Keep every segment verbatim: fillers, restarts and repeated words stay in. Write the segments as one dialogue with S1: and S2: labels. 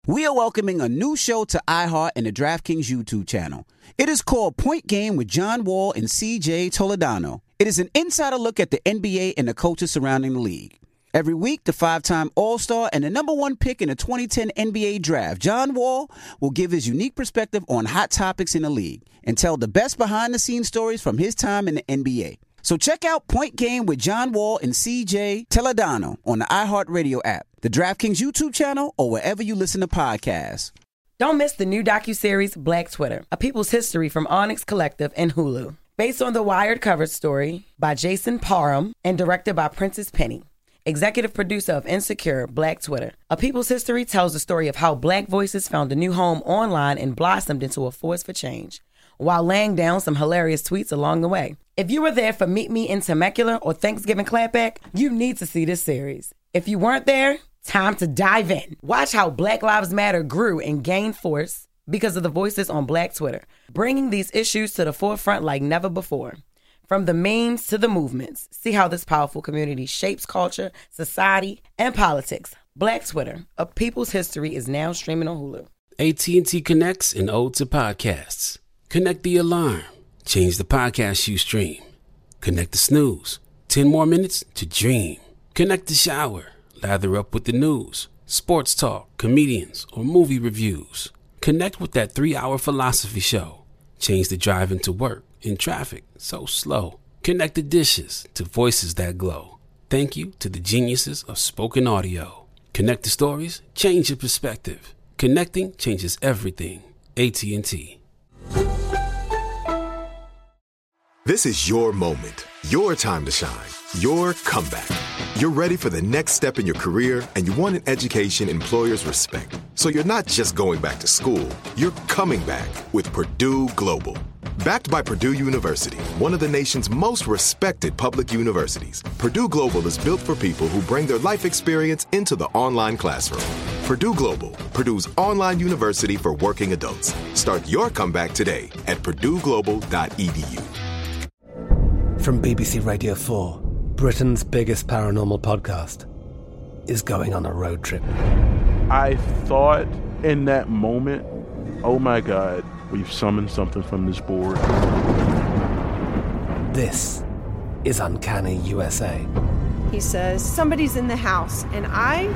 S1: We are welcoming a new show to iHeart and the DraftKings YouTube channel. It is called Point Game with John Wall and C J Toledano. It is an insider look at the N B A and the coaches surrounding the league. Every week, the five-time All-Star and the number one pick in the twenty ten N B A Draft, John Wall, will give his unique perspective on hot topics in the league and tell the best behind-the-scenes stories from his time in the N B A. So check out Point Game with John Wall and C J Toledano on the iHeartRadio app, the DraftKings YouTube channel, or wherever you listen to podcasts.
S2: Don't miss the new docuseries Black Twitter, A People's History from Onyx Collective and Hulu. Based on the Wired cover story by Jason Parham and directed by Princess Penny. Executive producer of Insecure, Black Twitter. A People's History tells the story of how Black voices found a new home online and blossomed into a force for change, while laying down some hilarious tweets along the way. If you were there for Meet Me in Temecula or Thanksgiving Clapback, you need to see this series. If you weren't there, time to dive in. Watch how Black Lives Matter grew and gained force because of the voices on Black Twitter, bringing these issues to the forefront like never before. From the memes to the movements, see how this powerful community shapes culture, society, and politics. Black Twitter, A People's History, is now streaming on Hulu.
S3: A T and T connects an ode to podcasts. Connect the alarm. Change the podcast you stream. Connect the snooze. Ten more minutes to dream. Connect the shower. Lather up with the news, sports talk, comedians, or movie reviews. Connect with that three-hour philosophy show. Change the drive into work in traffic so slow. Connect the dishes to voices that glow. Thank you to the geniuses of spoken audio. Connect the stories, change your perspective. Connecting changes everything. A T and T.
S4: This is your moment, your time to shine, your comeback. You're ready for the next step in your career, and you want an education employers respect. So you're not just going back to school, you're coming back with Purdue Global. Backed by Purdue University, one of the nation's most respected public universities, Purdue Global is built for people who bring their life experience into the online classroom. Purdue Global, Purdue's online university for working adults. Start your comeback today at purdue global dot e d u.
S5: From B B C Radio four, Britain's biggest paranormal podcast is going on a road trip.
S6: I thought in that moment, oh my God, we've summoned something from this board.
S5: This is Uncanny U S A.
S7: He says, somebody's in the house, and I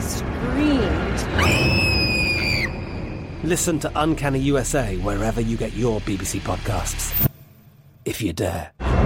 S7: screamed.
S5: Listen to Uncanny U S A wherever you get your B B C podcasts, if you dare.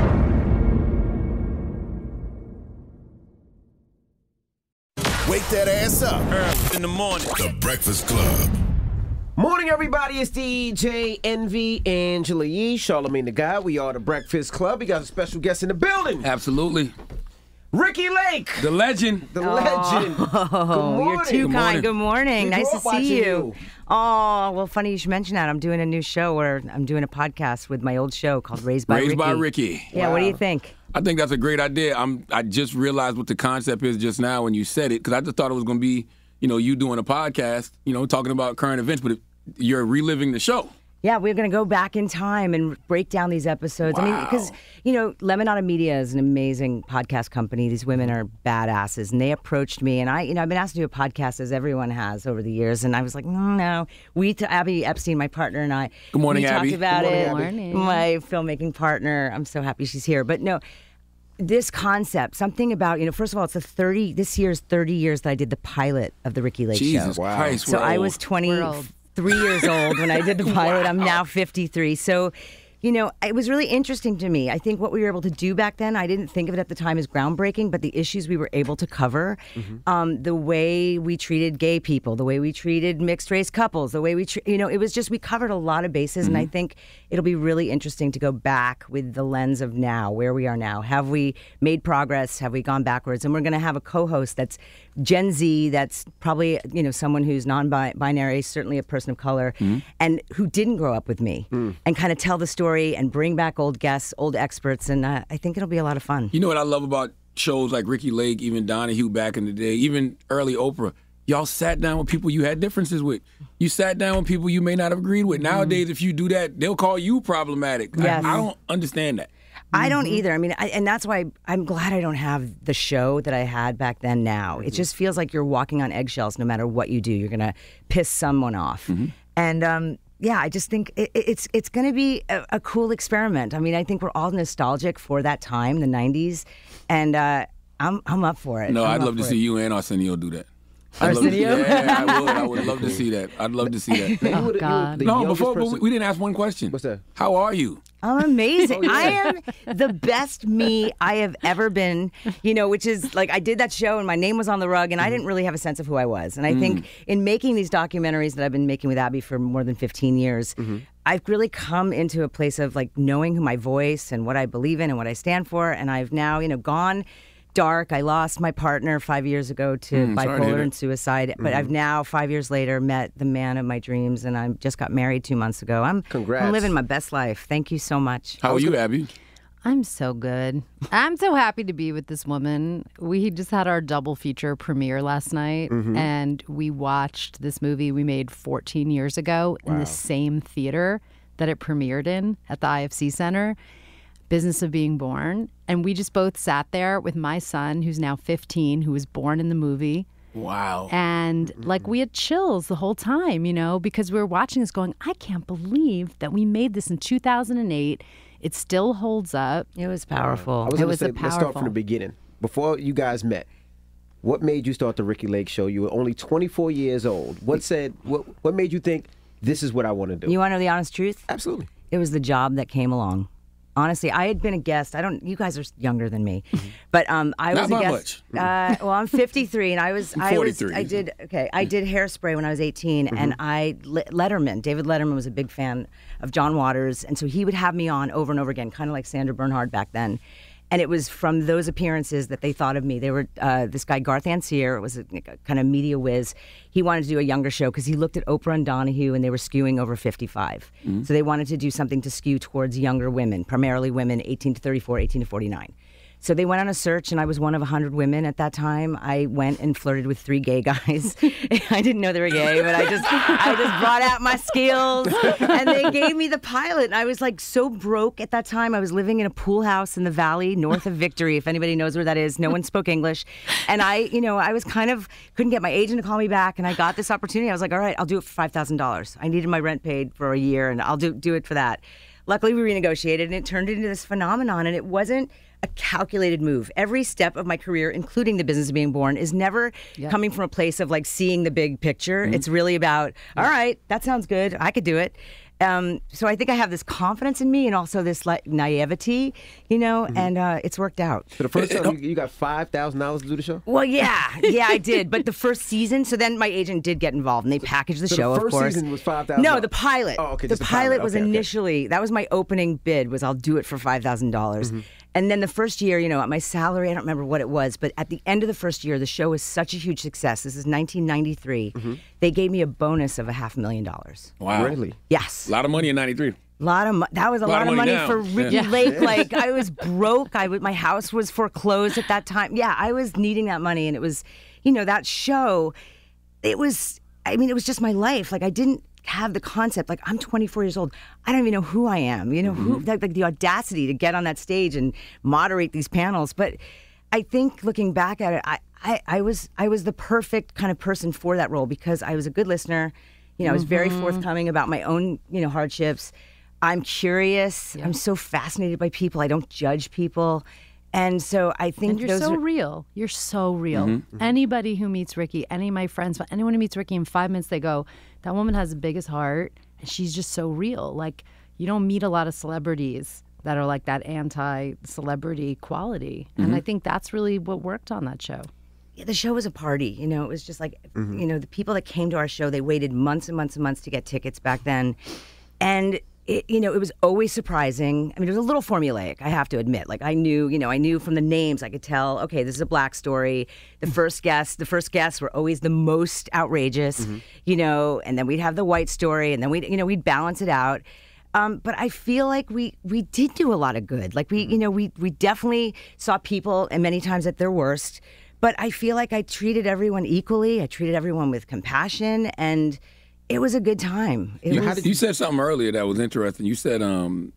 S8: Wake that ass up early in the morning. The Breakfast Club.
S9: Morning, everybody. It's D J Envy, Angela Yee, Charlamagne the Guy. We are the Breakfast Club. We got a special guest in the building.
S10: Absolutely.
S9: Ricky Lake.
S10: The legend.
S9: The legend.
S11: Oh, you're too
S10: Good
S11: kind.
S10: morning.
S11: Good morning.
S9: We
S11: Nice
S9: grew
S11: to
S9: up
S11: see you.
S9: watching you.
S11: Oh, well, funny you should mention that. I'm doing a new show where I'm doing a podcast with my old show called Raised by
S10: Raised
S11: Ricky.
S10: by Ricky.
S11: Yeah,
S9: Wow.
S11: what do you think?
S10: I think that's a great idea. I'm. I just realized what the concept is just now when you said it, because I just thought it was going to be, you know, you doing a podcast, you know, talking about current events, but it, you're reliving the show.
S11: Yeah, we're going to go back in time and break down these episodes. I mean, because, you know, Lemonada Media is an amazing podcast company. These women are badasses. And they approached me. And I, you know, I've been asked to do a podcast, as everyone has over the years. And I was like, mm, no. We, to Abby Epstein, my partner, and I.
S10: Good morning,
S11: we
S10: Abby.
S11: talked about
S9: Good
S11: it.
S9: morning,
S11: Abby. My filmmaking partner. I'm so happy she's here. But no, this concept, something about, you know, first of all, it's a thirty, this year's thirty years that I did the pilot of the Ricky Lake
S10: Jesus
S11: Show.
S10: Christ,
S11: So
S10: we're
S11: I
S10: old.
S11: was twenty. Three years old when I did the pilot. I'm now fifty-three. So, you know, it was really interesting to me. I think what we were able to do back then, I didn't think of it at the time as groundbreaking, but the issues we were able to cover, mm-hmm. um, the way we treated gay people, the way we treated mixed race couples, the way we, tre- you know, it was just, we covered a lot of bases. Mm-hmm. And I think it'll be really interesting to go back with the lens of now, where we are now. Have we made progress? Have we gone backwards? And we're going to have a co-host that's Gen Z, that's probably, you know, someone who's non-binary, certainly a person of color, mm-hmm. and who didn't grow up with me, mm. and kind of tell the story and bring back old guests, old experts, and uh, I think it'll be a lot of fun.
S10: You know what I love about shows like Ricky Lake, even Donahue back in the day, even early Oprah? Y'all sat down with people you had differences with. You sat down with people you may not have agreed with. Nowadays, mm. if you do that, they'll call you problematic.
S11: Yes.
S10: I, I don't understand that.
S11: I don't either. I mean, I, and that's why I'm glad I don't have the show that I had back then now. Mm-hmm. It just feels like you're walking on eggshells no matter what you do. You're going to piss someone off. Mm-hmm. And um, yeah, I just think it, it's it's going to be a, a cool experiment. I mean, I think we're all nostalgic for that time, the nineties, and uh, I'm I'm up for it.
S10: No,
S11: I'm
S10: I'd love to
S11: it.
S10: see you and Arsenio do that.
S11: Arsenio?
S10: Yeah, I would. I would love to see that. I'd love to see that.
S9: Now, you
S11: Oh,
S9: were the- you were
S11: God.
S9: the
S10: No,
S9: youngest
S10: before but
S9: person-
S10: we, we didn't ask one question.
S9: What's that?
S10: How are you?
S11: I'm amazing.
S9: Oh, yeah.
S11: I am the best me I have ever been, you know, which is like I did that show and my name was on the rug and I didn't really have a sense of who I was. And I think in making these documentaries that I've been making with Abby for more than fifteen years, I've really come into a place of like knowing who my voice and what I believe in and what I stand for. And I've now, you know, gone dark. I lost my partner five years ago to
S10: Mm, sorry to hear
S11: bipolar
S10: that.
S11: and suicide. But I've now, five years later, met the man of my dreams, and I just got married two months ago. I'm,
S9: Congrats.
S11: I'm living my best life. Thank you so much.
S10: How are you, Abby?
S12: I'm so good. I'm so happy to be with this woman. We just had our double feature premiere last night,
S9: Mm-hmm.
S12: and we watched this movie we made fourteen years ago in the same theater that it premiered in at the I F C Center, Business of Being Born. And we just both sat there with my son, who's now fifteen, who was born in the movie.
S10: Wow.
S12: And like we had chills the whole time, you know, because we were watching this going, I can't believe that we made this in two thousand eight. It still holds up.
S11: It was powerful.
S9: I was
S12: It
S9: going to
S12: was
S9: say,
S12: a
S9: let's start from the
S12: powerful.
S9: beginning. Before you guys met, what made you start the Ricky Lake Show? You were only twenty-four years old. What said? What What made you think this is what I want to do?
S11: You want to know the honest truth?
S9: Absolutely.
S11: It was the job that came along. Honestly, I had been a guest. I don't. You guys are younger than me, but um, I
S10: Not
S11: was
S10: by
S11: a guest.
S10: much.
S11: Uh, well, I'm fifty-three, and I was.
S10: I'm
S11: I was.
S10: forty-three.
S11: I did. Okay, I did Hairspray when I was eighteen, and I Letterman. David Letterman was a big fan of John Waters, and so he would have me on over and over again, kind of like Sandra Bernhard back then. And it was from those appearances that they thought of me. They were uh, this guy Garth Ancier was a, a kind of media whiz. He wanted to do a younger show because he looked at Oprah and Donahue, and they were skewing over fifty-five. So they wanted to do something to skew towards younger women, primarily women eighteen to thirty-four, eighteen to forty-nine. So they went on a search, and I was one of one hundred women at that time. I went and flirted with three gay guys. I didn't know they were gay, but I just I just brought out my skills, and they gave me the pilot. And I was like so broke at that time. I was living in a pool house in the valley north of Victory, if anybody knows where that is. No one spoke English. And I, you know, I was kind of, couldn't get my agent to call me back, and I got this opportunity. I was like, all right, I'll do it for five thousand dollars. I needed my rent paid for a year, and I'll do, do it for that. Luckily, we renegotiated, and it turned into this phenomenon, and it wasn't a calculated move. Every step of my career, including the Business of Being Born, is never
S12: Yep.
S11: coming from a place of like seeing the big picture.
S10: Mm-hmm.
S11: It's really about, all right, that sounds good. I could do it. Um, so I think I have this confidence in me and also this like naivety, you know,
S10: Mm-hmm.
S11: and uh, it's worked out.
S9: So the first time you, you got five thousand dollars to do the show.
S11: Well, yeah, yeah, I did. But the first season, so then my agent did get involved, and they packaged the
S9: so
S11: show.
S9: the first
S11: of course,
S9: season was five thousand
S11: No,
S9: dollars?
S11: the pilot.
S9: Oh, okay,
S11: The
S9: just the
S11: pilot
S9: pilot.
S11: was
S9: Okay, okay.
S11: initially that was my opening bid. Was I'll do it for five thousand dollars. And then the first year, you know, at my salary, I don't remember what it was, but at the end of the first year, the show was such a huge success. This is nineteen ninety-three. They gave me a bonus of a half million dollars.
S10: Wow.
S9: Really?
S11: Yes.
S10: A lot of money in ninety-three.
S11: A lot of mo- that was a lot,
S10: of
S11: of
S10: money
S11: money,
S10: now.
S11: for Ricky
S10: Yeah.
S11: Lake. Like I was broke. I would, my house was foreclosed at that time. Yeah, I was needing that money, and it was, you know, that show. It was. I mean, it was just my life. Like I didn't have the concept. Like I'm twenty-four years old. I don't even know who I am. You know, who like, like the audacity to get on that stage and moderate these panels. But I think looking back at it, I, I, I was I was the perfect kind of person for that role because I was a good listener. You know, I was very forthcoming about my own, you know, hardships. I'm curious. I'm so fascinated by people. I don't judge people. And so I think
S12: And you're
S11: those
S12: so
S11: are,
S12: real. You're so real.
S10: Mm-hmm.
S12: Anybody who meets Ricky, any of my friends, anyone who meets Ricky in five minutes, they go, that woman has the biggest heart. And she's just so real. Like, you don't meet a lot of celebrities that are like that anti-celebrity quality. And I think that's really what worked on that show.
S11: yeah, the show was a party. You know, it was just like, you know, the people that came to our show, they waited months and months and months to get tickets back then. And it, you know, it was always surprising. I mean, it was a little formulaic, I have to admit. Like I knew, you know, I knew from the names, I could tell, okay, this is a black story. The first guests, the first guests were always the most outrageous, you know, and then we'd have the white story, and then we'd, you know, we'd balance it out. Um, but I feel like we we did do a lot of good. Like we, you know, we we definitely saw people, and many times at their worst. But I feel like I treated everyone equally. I treated everyone with compassion, and it was a good time. It
S10: You,
S11: was,
S10: you said something earlier that was interesting. You said um,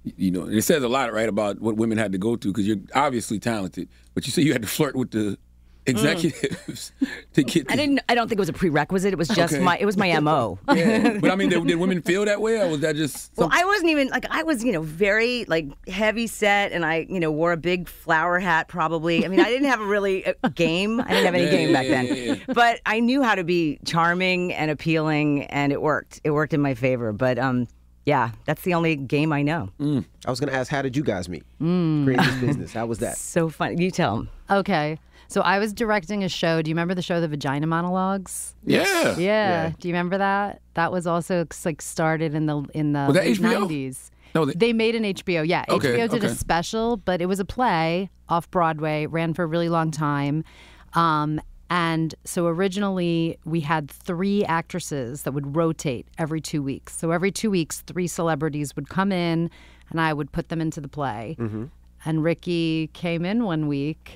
S10: you know, it says a lot, right, about what women had to go through because you're obviously talented, but you say you had to flirt with the executives mm. to get.
S11: I didn't. I don't think it was a prerequisite. It was just
S10: okay.
S11: my. It was my M O.
S10: Yeah. But I mean, did, did women feel that way, or was that just?
S11: Well, I wasn't even like I was, you know, very like heavy set, and I, you know, wore a big flower hat. Probably. I mean, I didn't have a really a game. I didn't have any
S10: yeah,
S11: game
S10: yeah,
S11: back then.
S10: Yeah, yeah.
S11: But I knew how to be charming and appealing, and it worked. It worked in my favor. But um. Yeah, that's the only game I know.
S9: Mm. I was going to ask, how did you guys meet?
S11: Mm.
S9: Create this business. How was that?
S11: So funny. You tell them.
S12: Okay. So I was directing a show. Do you remember the show The Vagina Monologues?
S10: Yeah.
S12: Yeah.
S10: yeah.
S12: Do you remember that? That was also like started in the in the
S10: was that
S12: late
S10: H B O?
S12: nineties.
S10: No, they...
S12: they made an H B O. Yeah,
S10: okay,
S12: H B O did
S10: okay.
S12: a special, but it was a play off Broadway, ran for a really long time. Um, And so originally we had three actresses that would rotate every two weeks. So every two weeks, three celebrities would come in and I would put them into the play. Mm-hmm. And Ricky came in one week.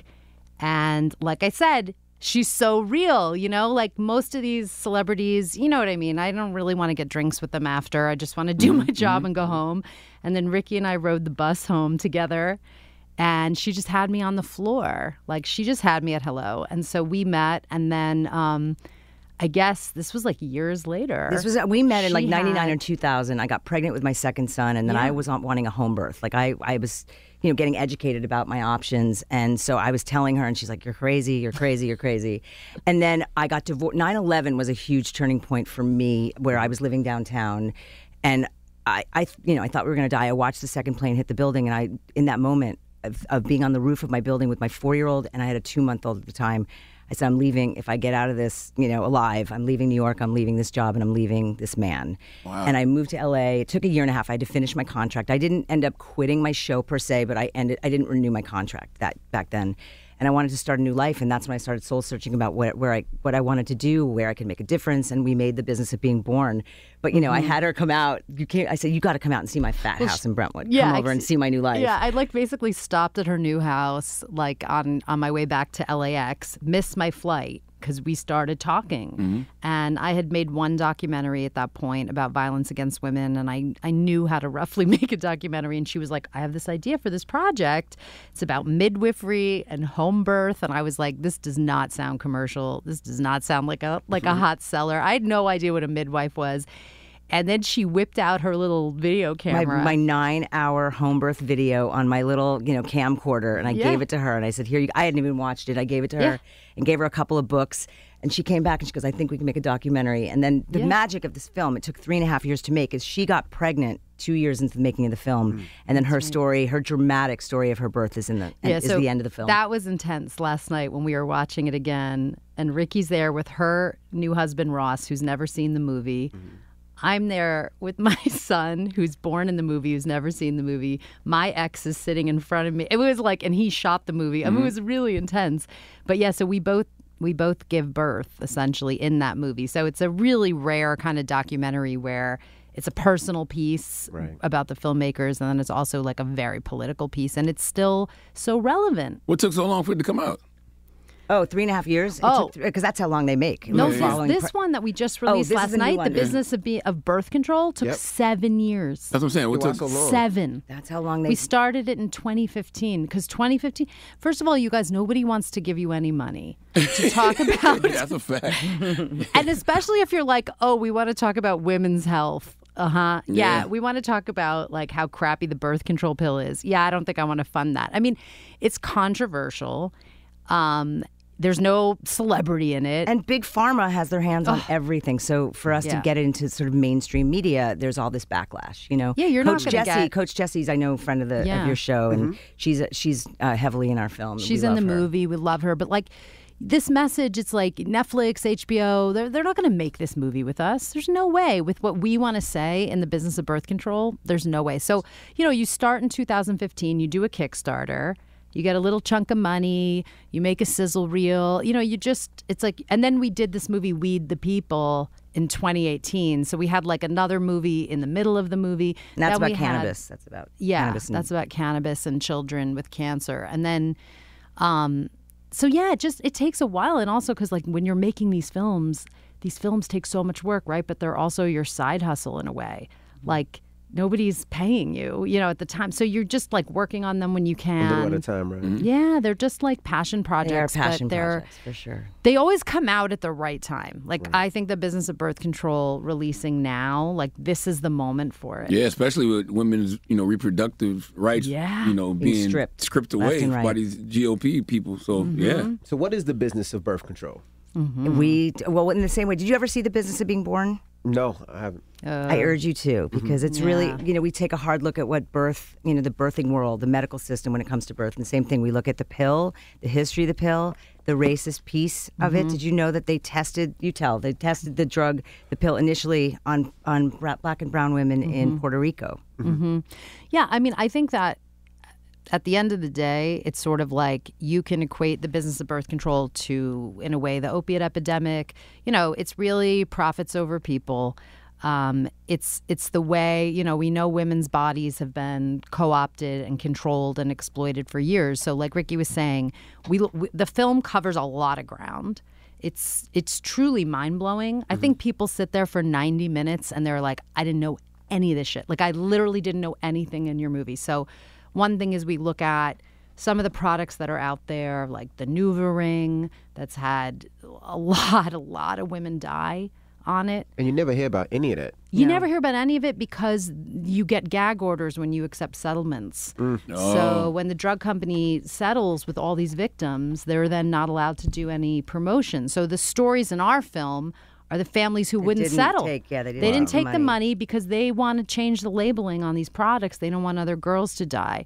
S12: And like I said, she's so real, you know, like most of these celebrities, you know what I mean? I don't really want to get drinks with them after. I just want to do my job and go home. And then Ricky and I rode the bus home together. And she just had me on the floor. Like, she just had me at hello. And so we met. And then um, I guess this was like years later.
S11: This was We met in like
S12: She
S11: ninety-nine
S12: had-
S11: or two thousand. I got pregnant with my second son. And then
S12: Yeah.
S11: I was on- wanting a home birth. Like, I, I was, you know, getting educated about my options. And so I was telling her, and she's like, you're crazy, you're crazy, you're crazy. And then I got divorced. nine eleven was a huge turning point for me where I was living downtown. And I, I you know, I thought we were going to die. I watched the second plane hit the building. And I, in that moment, Of, of being on the roof of my building with my four-year-old, and I had a two-month-old at the time. I said, I'm leaving. If I get out of this, you know, alive, I'm leaving New York, I'm leaving this job, and I'm leaving this man.
S10: Wow.
S11: And I moved to L A. It took a year and a half. I had to finish my contract. I didn't end up quitting my show per se, but I ended. I didn't renew my contract that back then. And I wanted to start a new life, and that's when I started soul searching about where, where I what I wanted to do, where I could make a difference, and we made the business of being born. But you know,
S12: Mm-hmm.
S11: I had her come out. You can't. I said, you got to come out and see my fat
S12: Well,
S11: house in Brentwood.
S12: yeah,
S11: come over and
S12: ex-
S11: see my new life.
S12: Yeah, I like basically stopped at her new house, like on, on my way back to L A X, missed my flight because we started talking.
S10: Mm-hmm.
S12: And I had made one documentary at that point about violence against women, and I, I knew how to roughly make a documentary. And she was like, I have this idea for this project. It's about midwifery and home birth. And I was like, this does not sound commercial. This does not sound like a like a hot seller. I had no idea what a midwife was. And then she whipped out her little video
S11: my,
S12: camera.
S11: my nine-hour home birth video on my little, you know, camcorder, and I
S12: Yeah.
S11: gave it to her, and I said, "Here, you." I hadn't even watched it. I gave it to her
S12: Yeah.
S11: and gave her a couple of books, and she came back and she goes, "I think we can make a documentary." And then the
S12: Yeah.
S11: magic of this film, it took three and a half years to make, is she got pregnant two years into the making of the film, and then her story, her dramatic story of her birth, is in the
S12: Yeah,
S11: is
S12: so
S11: the end of the film.
S12: That was intense last night when we were watching it again. And Ricky's there with her new husband, Ross, who's never seen the movie. I'm there with my son, who's born in the movie, who's never seen the movie. My ex is sitting in front of me. It was like, and he shot the movie. I mean, it was really intense. But yeah, so we both we both give birth essentially in that movie. So it's a really rare kind of documentary where it's a personal piece
S9: Right.
S12: about the filmmakers, and then it's also like a very political piece, and it's still so relevant.
S10: What took so long for it to come out?
S11: Oh, three and a half years?
S12: Oh.
S11: Because that's how long they make.
S12: No,
S11: We're
S12: this,
S11: following
S12: this
S11: pre-
S12: one that we just
S11: Oh,
S12: released
S11: this
S12: last
S11: is a new
S12: night,
S11: one.
S12: the business of be, of birth control, took
S9: Yep.
S12: seven years.
S10: That's what I'm saying. What
S9: Why
S10: took
S9: so long?
S12: Seven.
S11: That's how long they
S12: We started it in twenty fifteen because twenty fifteen. First of all, you guys, nobody wants to give you any money to talk about,
S10: That's a fact.
S12: and especially if you're like, oh, we want to talk about women's health. Uh huh. Yeah.
S10: Yeah.
S12: we want to talk about like how crappy the birth control pill is. Yeah, I don't think I want to fund that. I mean, it's controversial. Um, there's no celebrity in it.
S11: And Big Pharma has their hands on everything. So for us
S12: Yeah.
S11: to get it into sort of mainstream media, there's all this backlash. You know,
S12: Yeah, you're not
S11: Coach
S12: gonna
S11: Jessie.
S12: get-
S11: Coach Jessie's, I know, friend of the
S12: Yeah.
S11: of your show, and she's she's uh, heavily in our film.
S12: She's
S11: We
S12: in the
S11: love her.
S12: movie. We love her. But like this message, it's like Netflix, H B O, they're, they're not going to make this movie with us. There's no way. With what we want to say in the business of birth control, there's no way. So, you know, you start in two thousand fifteen, you do a Kickstarter. You get a little chunk of money, you make a sizzle reel, you know, you just, it's like, and then we did this movie, Weed the People, in twenty eighteen. So we had like another movie in the middle of the movie.
S11: And that's
S12: Then
S11: about
S12: we had-
S11: cannabis. That's about
S12: yeah,
S11: cannabis. And,
S12: that's about cannabis and children with cancer. And then, um, so yeah, it just, it takes a while. And also because like when you're making these films, these films take so much work, right? But they're also your side hustle in a way. Like nobody's paying you, you know, at the time. So you're just like working on them when you can.
S9: A little at a time, right?
S12: Mm-hmm. Yeah, they're just like passion projects.
S11: They are passion
S12: but they're,
S11: projects, for sure.
S12: They always come out at the right time. Like, right. I think the business of birth control releasing now, like, this is the moment for it.
S10: Yeah, especially with women's, you know, reproductive rights,
S12: yeah.
S10: you know, being, being stripped, stripped away right. by these G O P people. So, mm-hmm. yeah.
S9: So what is the business of birth control?
S11: Mm-hmm. We, well, in the same way, did you ever see The Business of Being Born?
S9: No, I haven't.
S11: Uh, I urge you to, because it's
S12: yeah.
S11: really, you know, we take a hard look at what birth, you know, the birthing world, the medical system when it comes to birth. And the same thing, we look at the pill, the history of the pill, the racist piece of mm-hmm. it. Did you know that they tested, you tell, they tested the drug, the pill initially on, on black and brown women mm-hmm. in Puerto Rico?
S12: Mm-hmm. Yeah, I mean, I think that at the end of the day, it's sort of like you can equate the business of birth control to, in a way, the opiate epidemic. You know, it's really profits over people. Um, it's it's the way, you know, we know women's bodies have been co-opted and controlled and exploited for years. So like Ricky was saying, we, we the film covers a lot of ground. It's it's truly mind-blowing. Mm-hmm. I think people sit there for ninety minutes and they're like, I didn't know any of this shit. Like, I literally didn't know anything in your movie. So one thing is we look at some of the products that are out there, like the NuvaRing, that's had a lot, a lot of women die on it.
S9: And you never hear about any of that.
S12: You
S11: No.
S12: never hear about any of it because you get gag orders when you accept settlements.
S9: Mm.
S10: Oh.
S12: So when the drug company settles with all these victims, they're then not allowed to do any promotion. So the stories in our film are the families who
S11: They
S12: wouldn't
S11: didn't
S12: settle.
S11: take- yeah, they didn't
S12: They didn't
S11: take
S12: take
S11: the
S12: the
S11: money.
S12: money because they want to change the labeling on these products. They don't want other girls to die.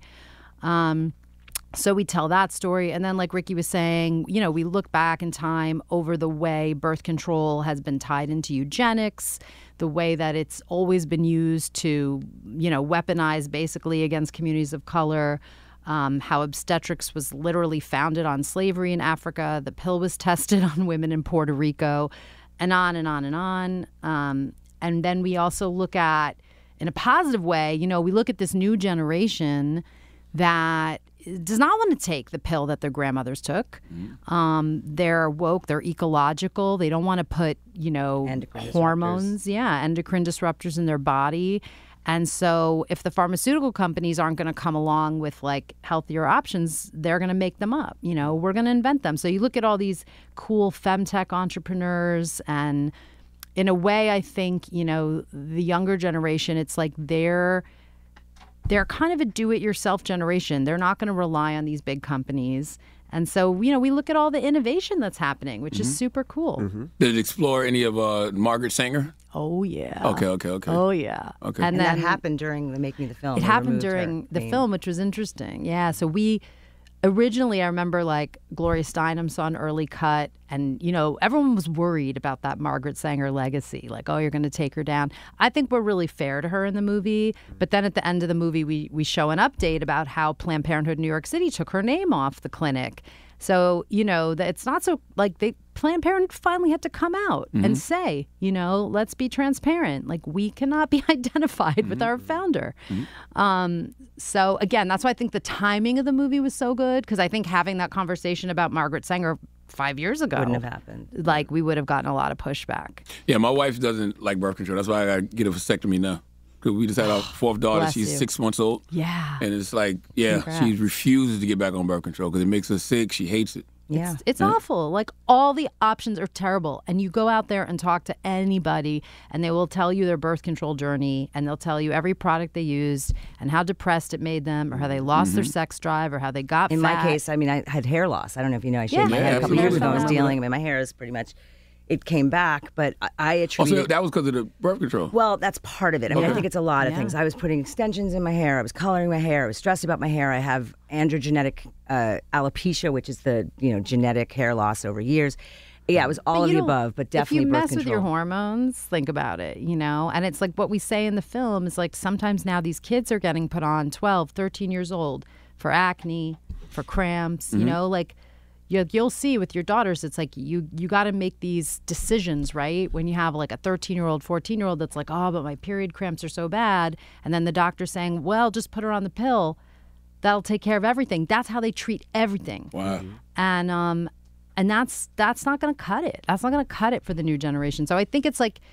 S12: Um, so we tell that story. And then like Ricky was saying, you know, we look back in time over the way birth control has been tied into eugenics, the way that it's always been used to, you know, weaponize basically against communities of color. Um, how obstetrics was literally founded on slavery in Africa. The pill was tested on women in Puerto Rico, and on and on and on. Um, and then we also look at, in a positive way, you know, we look at this new generation that does not want to take the pill that their grandmothers took. Mm-hmm. Um, they're woke, they're ecological. They don't want to put, you know,
S11: Endocrine
S12: hormones, yeah, endocrine disruptors in their body. And so if the pharmaceutical companies aren't going to come along with like healthier options, they're going to make them up. You know, we're going to invent them. So you look at all these cool femtech entrepreneurs, and in a way, I think, you know, the younger generation, it's like they're they're kind of a do-it-yourself generation. They're not going to rely on these big companies. And so, you know, we look at all the innovation that's happening, which
S10: Mm-hmm.
S12: is super cool.
S10: Mm-hmm. Did it explore any of uh, Margaret Sanger?
S12: Oh, yeah.
S10: Okay, okay, okay.
S12: Oh, yeah.
S10: Okay.
S11: And,
S12: And
S11: that
S12: then-
S11: happened during the making of the film.
S12: It
S11: They
S12: happened
S11: removed her
S12: during the
S11: name.
S12: film, which was interesting. Yeah. So we originally, I remember like Gloria Steinem saw an early cut, and, you know, everyone was worried about that Margaret Sanger legacy. Like, oh, you're going to take her down. I think we're really fair to her in the movie. But then at the end of the movie, we, we show an update about how Planned Parenthood New York City took her name off the clinic. So, you know, that it's not so like they Planned Parenthood finally had to come out
S10: Mm-hmm.
S12: and say, you know, let's be transparent. Like, we cannot be identified
S10: Mm-hmm.
S12: with our founder. Um, so, again, that's why I think the timing of the movie was so good, because I think having that conversation about Margaret Sanger five years ago
S11: Wouldn't have happened.
S12: Like, we would have gotten a lot of pushback.
S10: Yeah, my wife doesn't like birth control. That's why I got to get a vasectomy now. Because we just had our fourth daughter.
S12: Bless
S10: She's
S12: you.
S10: six months old.
S12: Yeah.
S10: And it's like, yeah,
S12: Congrats.
S10: she refuses to get back on birth control because it makes her sick. She hates it.
S11: Yeah.
S12: It's, it's awful. Like, all the options are terrible. And you go out there and talk to anybody, and they will tell you their birth control journey, and they'll tell you every product they used and how depressed it made them, or how they lost their sex drive, or how they got
S11: In
S12: fat.
S11: my case, I mean, I had hair loss. I don't know if you know. I shaved
S12: Yeah.
S11: my
S10: Yeah,
S11: head a couple
S10: absolutely.
S11: years ago. I was
S12: Yeah.
S11: dealing. I mean, my hair is pretty much. It came back, but I, I attribute.
S10: Also,
S11: it-
S10: that was because of the birth control.
S11: Well, that's part of it. I mean, I
S10: Okay.
S11: think it's a lot of
S12: Yeah.
S11: things. I was putting extensions in my hair. I was coloring my hair. I was stressed about my hair. I have androgenetic uh, alopecia, which is the you know genetic hair loss over years. Yeah, it was all
S12: But
S11: of
S12: you
S11: the
S12: don't-
S11: above, but definitely
S12: if you
S11: birth
S12: mess
S11: control.
S12: with your hormones, think about it, you know? And it's like what we say in the film is like sometimes now these kids are getting put on twelve, thirteen years old for acne, for cramps,
S11: Mm-hmm.
S12: you know, like you, you'll see with your daughters, it's like you you got to make these decisions, right? When you have like a thirteen-year-old, fourteen-year-old that's like, oh, but my period cramps are so bad. And then the doctor's saying, well, just put her on the pill. That'll take care of everything. That's how they treat everything.
S10: Wow.
S12: And um, and that's that's not going to cut it. That's not going to cut it for the new generation. So I think it's like,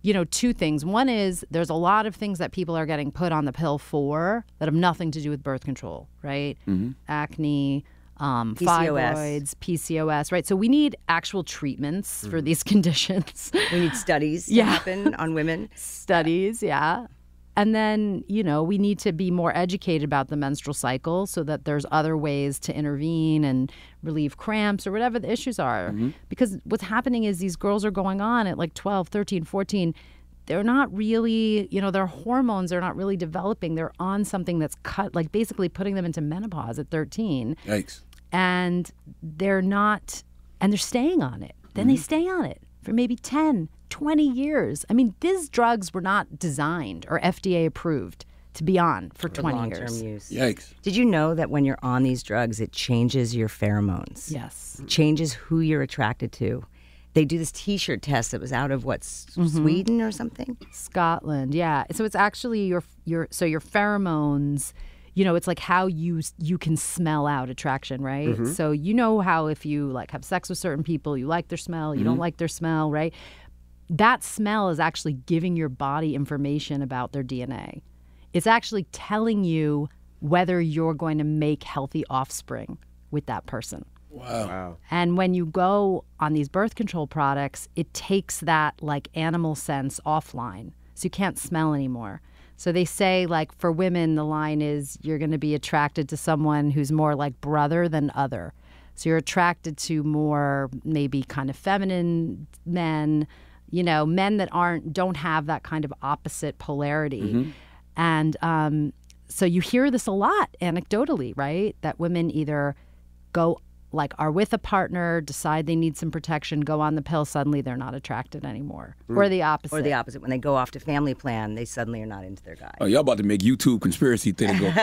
S12: you know, two things. One is there's a lot of things that people are getting put on the pill for that have nothing to do with birth control, right?
S10: Mm-hmm.
S12: Acne, um,
S11: P C O S.
S12: fibroids, P C O S, right? So we need actual treatments
S10: Mm-hmm.
S12: for these conditions.
S11: We need studies to
S12: Yeah.
S11: happen on women.
S12: Studies, yeah. And then, you know, we need to be more educated about the menstrual cycle so that there's other ways to intervene and relieve cramps or whatever the issues are.
S10: Mm-hmm.
S12: Because what's happening is these girls are going on at like twelve, thirteen, fourteen. They're not really, you know, their hormones are not really developing. They're on something that's cut, like basically putting them into menopause at thirteen.
S10: Yikes.
S12: And they're not, and they're staying on it. Then
S10: Mm-hmm.
S12: they stay on it for maybe ten, twenty years. I mean, these drugs were not designed or F D A approved to be on for
S11: For
S12: twenty
S11: long-term
S12: years.
S11: use.
S10: Yikes.
S11: Did you know that when you're on these drugs, it changes your pheromones?
S12: Yes.
S11: It changes who you're attracted to. They do this T-shirt test that was out of what, S- Sweden or something?
S12: Scotland, yeah. So it's actually your your so your pheromones. You know, it's like how you you can smell out attraction, right?
S11: Mm-hmm.
S12: So you know how if you like have sex with certain people, you like their smell, you don't like their smell, right? That smell is actually giving your body information about their D N A. It's actually telling you whether you're going to make healthy offspring with that person.
S10: Wow.
S9: Wow.
S12: And when you go on these birth control products, it takes that like animal sense offline. So you can't smell anymore. So they say like for women, the line is you're going to be attracted to someone who's more like brother than other. So you're attracted to more maybe kind of feminine men, you know, men that aren't, don't have that kind of opposite polarity.
S10: Mm-hmm.
S12: And um, so you hear this a lot anecdotally, right? That women either go like are with a partner, decide they need some protection, go on the pill, suddenly they're not attracted anymore.
S10: Mm.
S12: Or the opposite.
S11: Or the opposite. When they go off to family plan, they suddenly are not into their guy.
S10: Oh, y'all about to make YouTube conspiracy thing go, go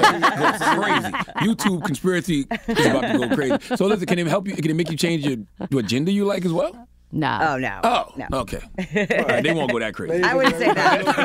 S10: crazy. YouTube conspiracy is about to go crazy. So listen, can it help you? Can it make you change your what gender you like as well?
S12: No.
S11: Oh, no.
S10: Oh,
S11: no.
S10: okay. All right, they won't go that crazy.
S11: I wouldn't say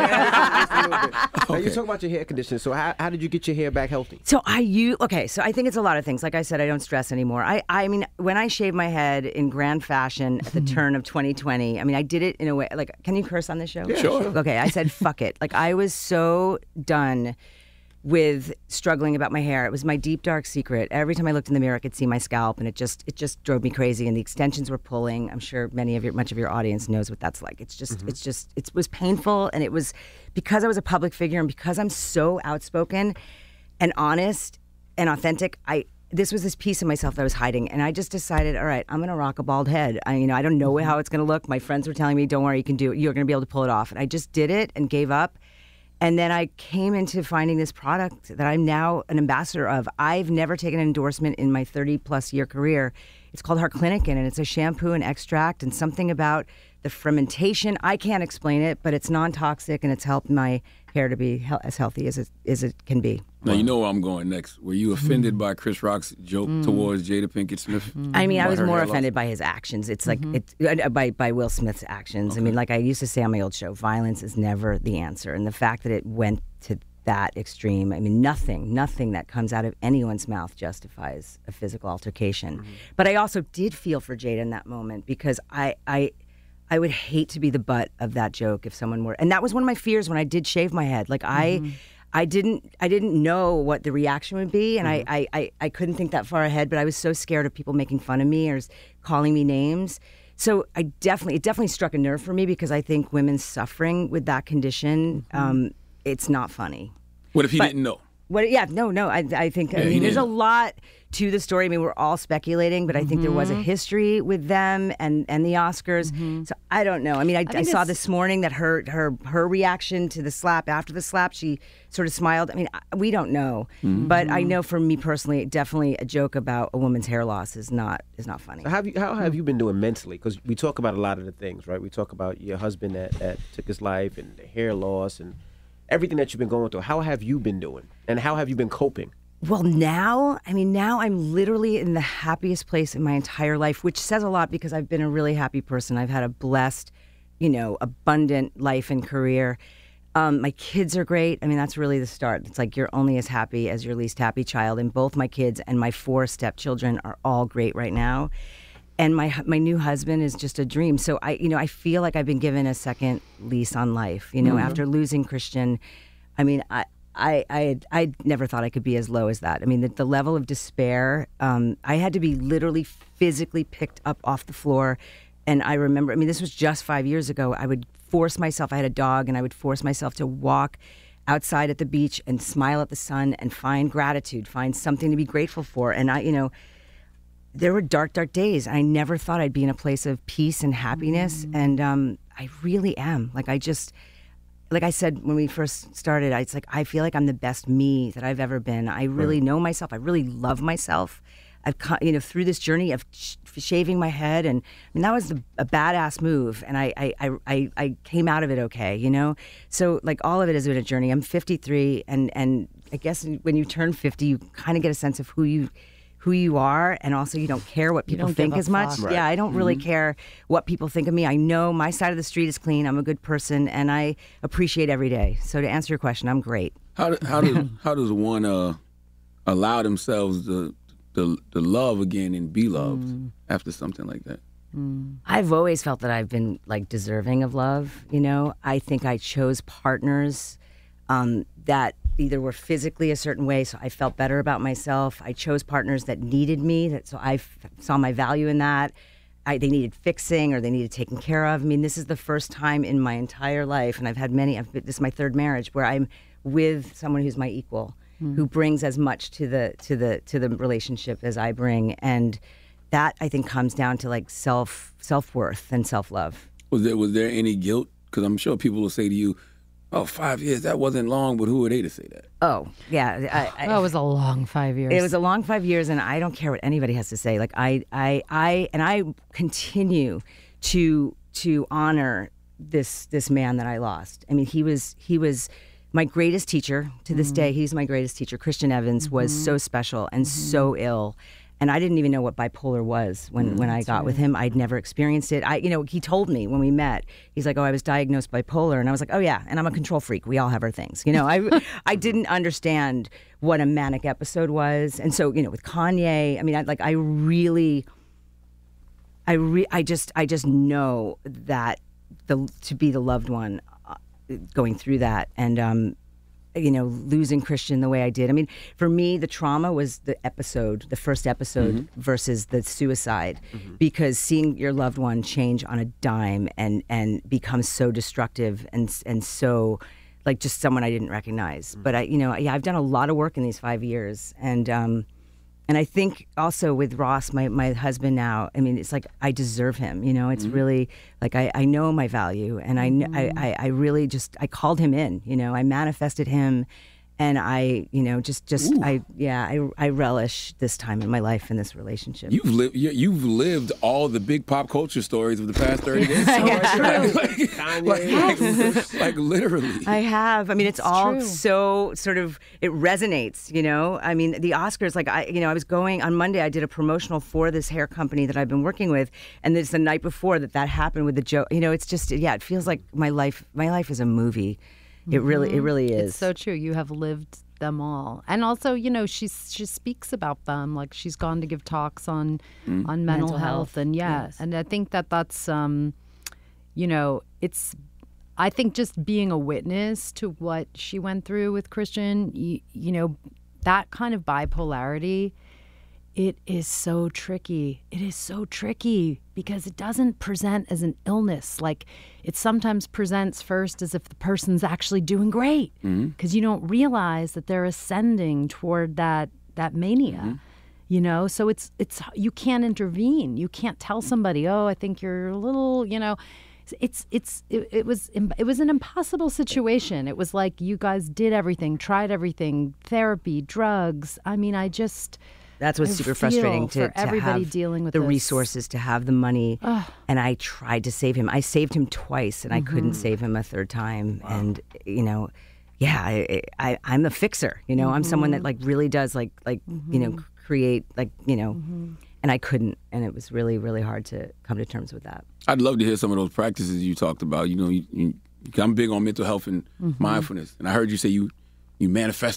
S9: that. Now, you talk about your hair condition. So how, how did you get your hair back healthy?
S11: So I you okay, so I think it's a lot of things. Like I said, I don't stress anymore. I, I mean, when I shaved my head in grand fashion at the turn of twenty twenty, I mean, I did it in a way, like, can you curse on this show?
S10: Yeah, sure.
S11: Okay, I said, fuck it. Like, I was so done with struggling about my hair. It was my deep, dark secret. Every time I looked in the mirror, I could see my scalp, and it just it just drove me crazy. And the extensions were pulling. I'm sure many of your much of your audience knows what that's like. It's just
S10: Mm-hmm.
S11: it's just it was painful, and it was because I was a public figure and because I'm so outspoken and honest and authentic. I this was this piece of myself that I was hiding, and I just decided, all right, I'm gonna rock a bald head. I you know I don't know how it's gonna look. My friends were telling me, don't worry, you can do it. You're gonna be able to pull it off, and I just did it and gave up. And then I came into finding this product that I'm now an ambassador of. I've never taken an endorsement in my thirty plus year career. It's called Harklinikin, and it's a shampoo and extract and something about the fermentation. I can't explain it, but it's non-toxic and it's helped my hair to be he- as healthy as it, as it can be.
S10: Now, you know where I'm going next. Were you offended by Chris Rock's joke towards Jada Pinkett Smith?
S11: I mean, I
S10: about
S11: was
S10: her
S11: more
S10: hair loss?
S11: offended by his actions. It's like it's uh, by by Will Smith's actions. I mean, like I used to say on my old show, violence is never the answer, and the fact that it went to that extreme. I mean, nothing, nothing that comes out of anyone's mouth justifies a physical altercation. But I also did feel for Jada in that moment because I I. I would hate to be the butt of that joke if someone were, and that was one of my fears when I did shave my head. Like I, I didn't, I didn't know what the reaction would be, and I, I, I, I couldn't think that far ahead. But I was so scared of people making fun of me or calling me names. So I definitely, it definitely struck a nerve for me because I think women suffering with that condition, um, it's not funny.
S10: What if he
S11: But-
S10: didn't know?
S11: What? Yeah, no, no. I, I think I
S10: Yeah, he
S11: mean, there's a
S10: didn't.
S11: lot to the story. I mean, we're all speculating, but I think there was a history with them and, and the Oscars. So I don't know. I mean, I, I,
S12: think
S11: saw
S12: it's-
S11: this morning that her her her reaction to the slap after the slap, she sort of smiled. I mean, I, we don't know, but I know for me personally, definitely a joke about a woman's hair loss is not is not funny.
S9: So how have you, how have you been doing mentally? Because we talk about a lot of the things, right? We talk about your husband that, that took his life and the hair loss and everything that you've been going through. How have you been doing? And how have you been coping?
S11: Well, now, I mean, now I'm literally in the happiest place in my entire life, which says a lot because I've been a really happy person. I've had a blessed, you know, abundant life and career. Um, my kids are great. I mean, that's really the start. It's like you're only as happy as your least happy child. And both my kids and my four stepchildren are all great right now. and my my new husband is just a dream. So I, you know, I feel like I've been given a second lease on life. You know, mm-hmm. after losing Christian, I mean, I. I, I I never thought I could be as low as that. I mean, the, the level of despair, um, I had to be literally physically picked up off the floor. And I remember, I mean, this was just five years ago. I would force myself, I had a dog, and I would force myself to walk outside at the beach and smile at the sun and find gratitude, find something to be grateful for. And I, you know, there were dark, dark days. I never thought I'd be in a place of peace and happiness. Mm. And um, I really am. Like, I just... Like I said when we first started, it's like I feel like I'm the best me that I've ever been. I really right. know myself. I really love myself. I've, you know, through this journey of sh- shaving my head, and I mean that was a, a badass move, and I, I, I, I came out of it okay, you know. So like all of it has been a journey. I'm fifty-three, and and I guess when you turn fifty, you kind of get a sense of who you. who you are, and also you don't care what people think as much. Right. Yeah, I don't really mm-hmm. care what people think of me. I know my side of the street is clean. I'm a good person, and I appreciate every day. So to answer your question, I'm great.
S10: How do, how does how does one uh, allow themselves to, to to love again and be loved mm. after something like that?
S11: Mm. I've always felt that I've been like deserving of love. You know, I think I chose partners um, that. Either were physically a certain way, so I felt better about myself. I chose partners that needed me, that so I f- saw my value in that. I, they needed fixing or they needed taken care of. I mean, this is the first time in my entire life, and I've had many. I've, this is my third marriage where I'm with someone who's my equal, mm. who brings as much to the to the to the relationship as I bring, and that I think comes down to like self self worth and self love.
S10: Was there was there any guilt? Because I'm sure people will say to you, oh, five years, that wasn't long, but who are they to say that?
S11: Oh, yeah. I, I,
S12: that was a long five years.
S11: It was a long five years, and I don't care what anybody has to say. Like, I, I, I, and I continue to to honor this this man that I lost. I mean, he was he was my greatest teacher to this mm-hmm. day. He's my greatest teacher. Christian Evans mm-hmm. was so special and mm-hmm. so ill. And I didn't even know what bipolar was when, mm, when I got right. with him. I'd never experienced it. I, you know, he told me when we met, he's like, oh, I was diagnosed bipolar. And I was like, oh, yeah, and I'm a control freak. We all have our things. You know, I I didn't understand what a manic episode was. And so, you know, with Kanye, I mean, I, like, I really, I re- I just, I just know that the to be the loved one uh, going through that. And, um, you know, losing Christian the way I did. I mean, for me, the trauma was the episode, the first episode mm-hmm. versus the suicide, mm-hmm. because seeing your loved one change on a dime and, and become so destructive and and so, like, just someone I didn't recognize. Mm-hmm. But, I, you know, yeah, I've done a lot of work in these five years. And um, and I think also with Ross, my, my husband now, I mean, it's like I deserve him, you know, it's mm-hmm. really like I, I know my value, and I, mm-hmm. I, I, I really just, I called him in, you know, I manifested him, and I, you know, just, just, Ooh. I, yeah, I, I relish this time in my life in this relationship.
S10: You've lived, you've lived all the big pop culture stories of the past thirty days.
S11: Yeah.
S10: like, like, like, like literally.
S11: I have. I mean, it's,
S12: it's
S11: all
S12: true.
S11: so sort of, it resonates, you know. I mean, the Oscars, like, I, you know, I was going on Monday, I did a promotional for this hair company that I've been working with, and it's the night before that that happened with the Joe. You know, it's just, yeah, it feels like my life, my life is a movie. It really, it really is.
S12: It's so true. You have lived them all, and also, you know, she she speaks about them. Like, she's gone to give talks on mm. on mental, mental health, health, and yeah, yes. and I think that that's, um, you know, it's. I think just being a witness to what she went through with Christian, you, you know, that kind of bipolarity. It is so tricky. It is so tricky because it doesn't present as an illness. Like, it sometimes presents first as if the person's actually doing great, because mm-hmm. you don't realize that they're ascending toward that that mania. Mm-hmm. You know, so it's it's you can't intervene. You can't tell somebody, "Oh, I think you're a little," you know. It's it's it, it was it was an impossible situation. It was like you guys did everything, tried everything, therapy, drugs. I mean, I just.
S11: That's what's
S12: I
S11: super frustrating to,
S12: for everybody
S11: to have
S12: dealing with
S11: the
S12: this.
S11: resources, to have the money. Ugh. And I tried to save him. I saved him twice, and mm-hmm. I couldn't save him a third time. Wow. And, you know, yeah, I, I, I'm the fixer. You know, mm-hmm. I'm someone that, like, really does, like, like mm-hmm. you know, create, like, you know, mm-hmm. and I couldn't. And it was really, really hard to come to terms with that.
S10: I'd love to hear some of those practices you talked about. You know, you, you, I'm big on mental health and mm-hmm. mindfulness. And I heard you say you, you manifested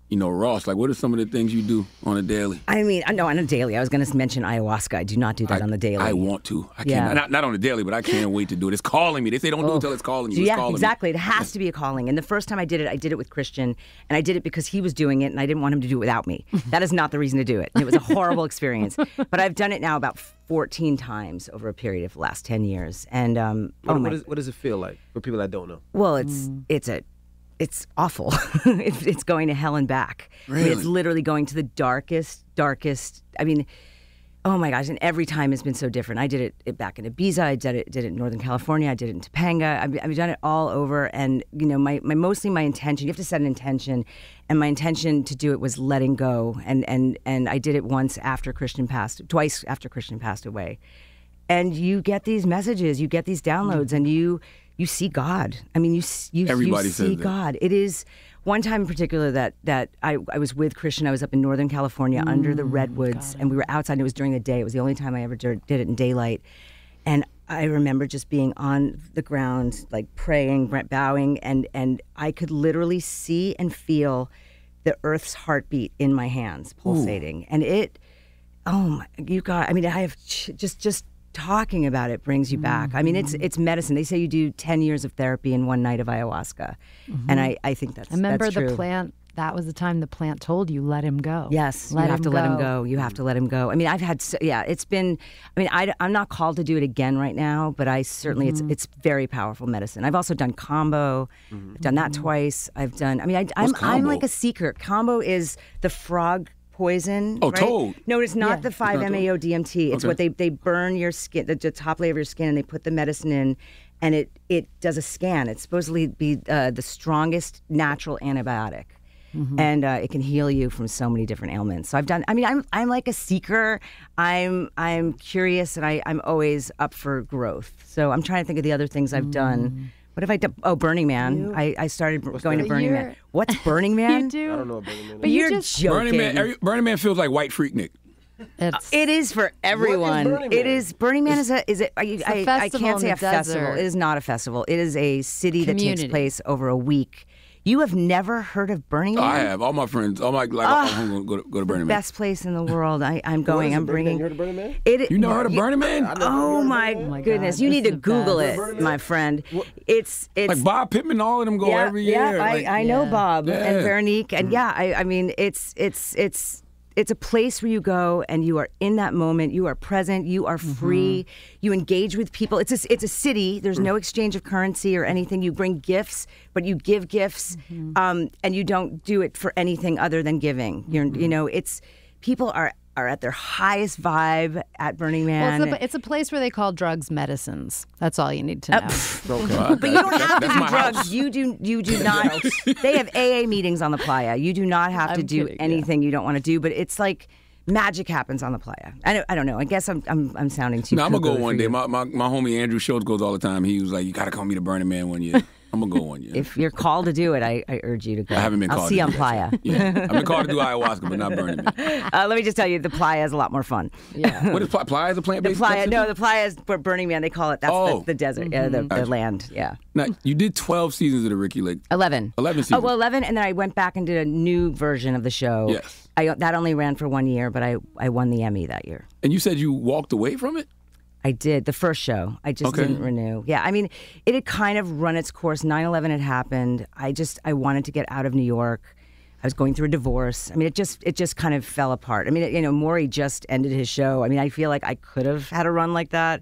S10: you know, Ross, like what are some of the things you do on a daily?
S11: I mean, I know on a daily. I was going to mention ayahuasca. I do not do that
S10: I,
S11: on the daily.
S10: I want to. I can't.
S11: Yeah.
S10: Not, not on the daily, but I can't wait to do it. It's calling me. They say don't do it until it's calling you. It's
S11: Yeah,
S10: calling
S11: exactly.
S10: Me.
S11: It has to be a calling. And the first time I did it, I did it with Christian, and I did it because he was doing it, and I didn't want him to do it without me. That is not the reason to do it. It was a horrible experience. But I've done it now about fourteen times over a period of the last ten years. And um,
S9: What,
S11: oh my,
S9: what, is, what does it feel like for people that don't know?
S11: well, it's it's a it's awful. it's, it's going to hell and back. I mean,
S10: Really?
S11: it's literally going to the darkest, darkest. I mean, oh my gosh! And every time has been so different. I did it, it back in Ibiza. I did it, did it in Northern California. I did it in Topanga. I've, I've done it all over. And you know, my, my mostly my intention. You have to set an intention, and my intention to do it was letting go. And and and I did it once after Christian passed, twice after Christian passed away. And you get these messages, you get these downloads, and you you see God. I mean, you s- you,
S10: Everybody
S11: you
S10: says
S11: see
S10: that.
S11: God. It is one time in particular that that I, I was with Christian. I was up in Northern California under the redwoods, and we were outside. And it was during the day. It was the only time I ever did did it in daylight. And I remember just being on the ground, like praying, bowing, and and I could literally see and feel the earth's heartbeat in my hands pulsating, and it. Oh my, you got. I mean, I have ch- just just. talking about it brings you back. I mean, it's it's medicine. They say you do ten years of therapy in one night of ayahuasca, and I, I think that's
S12: I remember
S11: that's
S12: the
S11: true.
S12: plant. That was the time the plant told you, let him go.
S11: Yes,
S12: let
S11: you have
S12: him
S11: to
S12: go.
S11: let him go. You have to let him go. I mean, I've had, so, yeah, it's been, I mean, I, I'm not called to do it again right now, but I certainly,
S12: Mm-hmm.
S11: it's it's very powerful medicine. I've also done combo.
S9: Mm-hmm.
S11: I've done that twice. I've done, I mean, I, I'm, I'm
S10: combo?
S11: like a seeker. Combo is the frog poison.
S10: Oh,
S11: right?
S10: toad.
S11: No, it's not
S12: Yeah.
S11: the five M A O D M T. It's
S10: Okay.
S11: what they, they burn your skin, the, the top layer of your skin, and they put the medicine in, and it, it does a scan. It's supposedly be uh, the strongest natural antibiotic.
S12: Mm-hmm.
S11: And uh, it can heal you from so many different ailments. So I've done. I mean, I'm I'm like a seeker. I'm I'm curious, and I I'm always up for growth. So I'm trying to think of the other things I've done. What have I done? Oh, Burning Man. I, I started going to
S12: But
S11: Burning Man.
S12: you're-
S11: What's Burning Man?
S12: You do.
S9: I don't know about Burning Man.
S11: But you're
S12: just-
S11: joking.
S10: Burning Man, every, Burning Man feels like White Freaknik.
S12: It's,
S11: It is for everyone.
S9: Burning
S11: It
S9: Man?
S11: is Burning Man is a is it? I,
S12: a
S11: I, I
S12: festival
S11: can't
S12: in
S11: say
S12: the
S11: a festival.
S12: desert.
S11: It is not a festival. It is a city that
S12: Community.
S11: takes place over a week. You have never heard of Burning Man?
S10: Oh, I have all my friends. All my like, I'm gonna go to, go to Burning Man.
S11: Best place in the world. I, I'm
S9: What
S11: going.
S9: is it,
S11: I'm
S9: Burning Man?
S11: bringing.
S9: You heard of Burning Man?
S11: It,
S10: You never heard of Burning Man?
S11: Oh my,
S12: my
S11: goodness!
S12: God,
S11: You
S12: this
S11: need
S12: is
S11: to
S12: the
S11: Google
S12: best.
S11: it, my friend. It's it's
S10: Like Bob Pittman, all of them go
S11: yeah,
S10: every year.
S11: yeah.
S10: like,
S11: I, I know
S12: Yeah.
S11: Bob
S10: Yeah.
S11: and Veronique, and yeah, I, I mean, it's it's it's it's a place where you go and you are in that moment. You are present. You are free. You engage with people. It's a, it's a city. There's no exchange of currency or anything. You bring gifts, but you give gifts, um, and you don't do it for anything other than giving. You're you know, it's people are. are at their highest vibe at Burning Man.
S12: well, it's, a, it's a place where they call drugs medicines. That's all you need to know.
S10: Okay.
S11: But you don't have to
S10: That's
S11: do
S10: my
S11: drugs.
S10: house.
S11: You do. You do not. They have A A meetings on the playa. You do not have to
S12: I'm
S11: do
S12: kidding, yeah.
S11: anything you don't want to do. But it's like magic happens on the playa. I don't, I don't know. I guess I'm I'm, I'm sounding too.
S10: No, I'm gonna go
S11: cuckoo
S10: one
S11: for
S10: day.
S11: you.
S10: My, my my homie Andrew Schultz goes all the time. He was like, "You gotta come meet a Burning Man one year." I'm gonna go one year.
S11: If you're called to do it, I, I urge you to go.
S10: I haven't been
S11: I'll
S10: called
S11: see
S10: to
S11: you on
S10: do
S11: playa.
S10: that. Yeah, I've been called to do ayahuasca, but not Burning Man.
S11: Uh, let me just tell you, the playa is a lot more fun.
S12: Yeah.
S10: What is Pl- Playa? Is a plant
S11: The
S10: based?
S11: playa, no, the playa is for Burning Man. They call it. That's
S10: Oh.
S11: the, the desert, yeah, the, the
S10: Gotcha.
S11: land. Yeah.
S10: Now you did twelve seasons of the Ricky Lake.
S11: Eleven.
S10: Eleven
S11: Oh
S10: seasons.
S11: well, eleven, and then I went back and did a new version of the show.
S10: Yes.
S11: I that only ran for one year, but I I won the Emmy that year.
S10: And you said you walked away from it.
S11: I did the first show. I just
S10: Okay.
S11: didn't renew. Yeah, I mean, it had kind of run its course. nine eleven had happened. I just I wanted to get out of New York. I was going through a divorce. I mean, it just it just kind of fell apart. I mean, you know, Maury just ended his show. I mean, I feel like I could have had a run like that.